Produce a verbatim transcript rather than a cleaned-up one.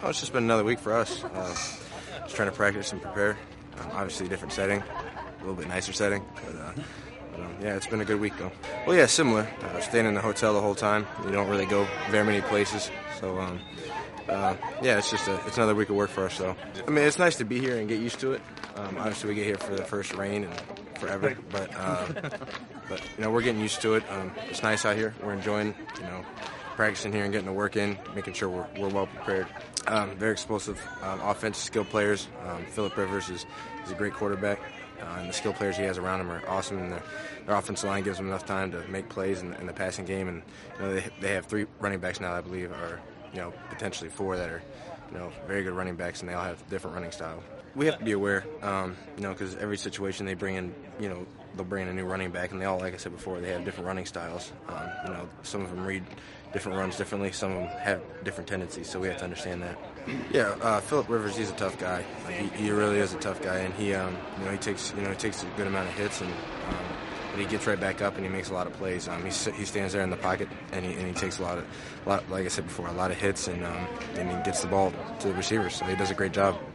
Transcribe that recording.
Oh, it's just been another week for us. Uh, just trying to practice and prepare. Um, obviously, a different setting, a little bit nicer setting. But, uh, but um, yeah, it's been a good week, though. Well, yeah, similar. Uh, staying in the hotel the whole time. You don't really go very many places. So, um, uh, yeah, it's just a, it's another week of work for us. So, I mean, it's nice to be here and get used to it. Um, obviously, we get here for the first rain and forever. But, uh, but you know, we're getting used to it. Um, it's nice out here. We're enjoying, you know, practicing here and getting the work in, making sure we're, we're well prepared. Um, very explosive um, offensive skill players. Um, Philip Rivers is, is a great quarterback, uh, and the skill players he has around him are awesome. And their, their offensive line gives them enough time to make plays in, in the passing game. And you know, they they have three running backs now, I believe, or you know potentially four that are you know very good running backs, and they all have different running style. We have to be aware, um, you know, because every situation they bring in, you know, they'll bring in a new running back, and they all, like I said before, they have different running styles. Um, you know, some of them read different runs differently. Some of them have different tendencies, so we have to understand that. Yeah, uh, Philip Rivers, he's a tough guy. Like, he, he really is a tough guy, and he, um, you know, he takes, you know, he takes a good amount of hits, and um, but he gets right back up and he makes a lot of plays. Um, he he stands there in the pocket, and he and he takes a lot of, a lot, like I said before, a lot of hits, and um, and he gets the ball to the receivers. So he does a great job.